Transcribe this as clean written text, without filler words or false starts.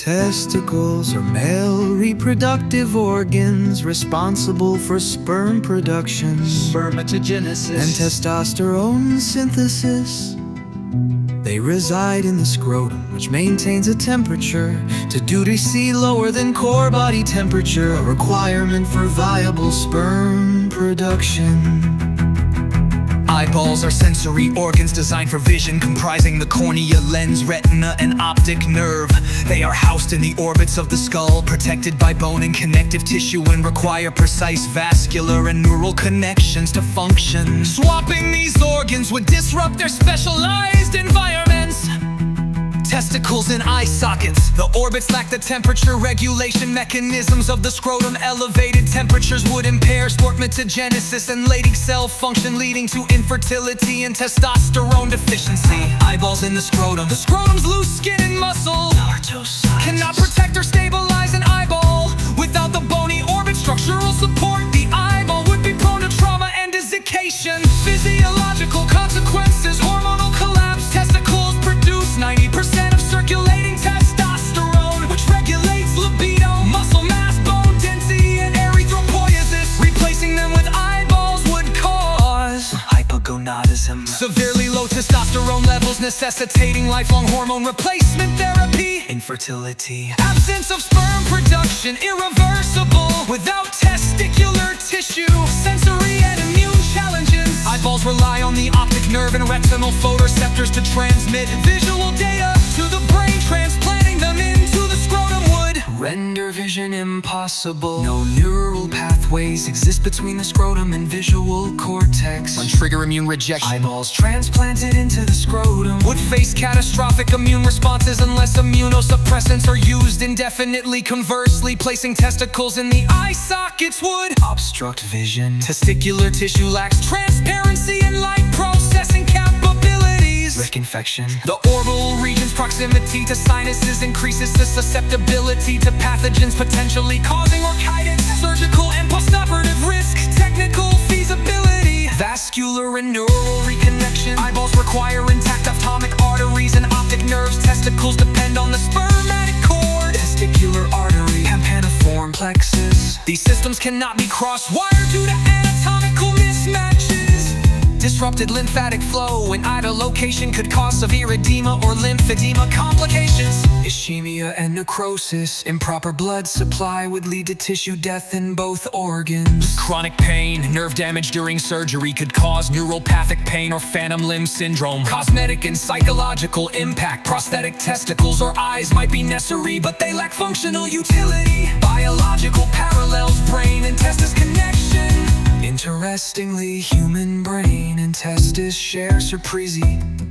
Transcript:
Testicles are male reproductive organs responsible for sperm production, spermatogenesis, and testosterone synthesis. They reside in the scrotum, which maintains a temperature to 2°C lower than core body temperature, a requirement for viable sperm production. Eyeballs are sensory organs designed for vision, comprising the cornea, lens, retina, and optic nerve. They are housed in the orbits of the skull, protected by bone and connective tissue, and require precise vascular and neural connections to function. Swapping these organs would disrupt their specialized environments. Testicles and eye sockets. The orbits lack the temperature regulation mechanisms of the scrotum. Elevated temperatures would impair spermatogenesis and Leydig cell function, leading to infertility and testosterone deficiency. Eyeballs in the scrotum. The scrotum's loose skin and muscle cannot protect or stabilize an eyeball. Without the bony orbit structural support, the eyeball would be prone to trauma and desiccation. Physiological consequences: hormonal collapse. Testicles produce 90% of circulating testosterone, which regulates libido, muscle mass, bone density, and erythropoiesis. Replacing them with eyeballs would cause hypogonadism, severely low testosterone levels necessitating lifelong hormone replacement therapy. Infertility. Absence of sperm production irreversible without testicular tissue. Sensory and immune challenges. Eyeballs rely on the optic nerve and retinal photoreceptors to transmit visual data to the brain. Transplanting them into the scrotum would render vision impossible. No neural pathways exist between the scrotum and visual cortex. Trigger immune rejection. Eyeballs transplanted into the scrotum would face catastrophic immune responses unless immunosuppressants are used indefinitely. Conversely, placing testicles in the eye sockets would obstruct vision. Testicular tissue lacks transparency and light processing capabilities. Risk infection. The orbital region's proximity to sinuses increases the susceptibility to pathogens, potentially causing orchitis. Surgical and postoperative risk. Technical feasibility. Vascular and neural reconnection. Eyeballs require intact ophthalmic arteries and optic nerves. Testicles depend on the spermatic cord. Testicular artery, tympaniform plexus. These systems cannot be cross-wired due to anatomical mismatches. Disrupted lymphatic flow in either location could cause severe edema or lymphedema complications. Ischemia and necrosis. Improper blood supply would lead to tissue death in both organs. Chronic pain, nerve damage during surgery could cause neuropathic pain or phantom limb syndrome. Cosmetic and psychological impact. Prosthetic testicles or eyes might be necessary, but they lack functional utility. Biological parallels, brain and testis connection. Interestingly, human brain and testis share surprise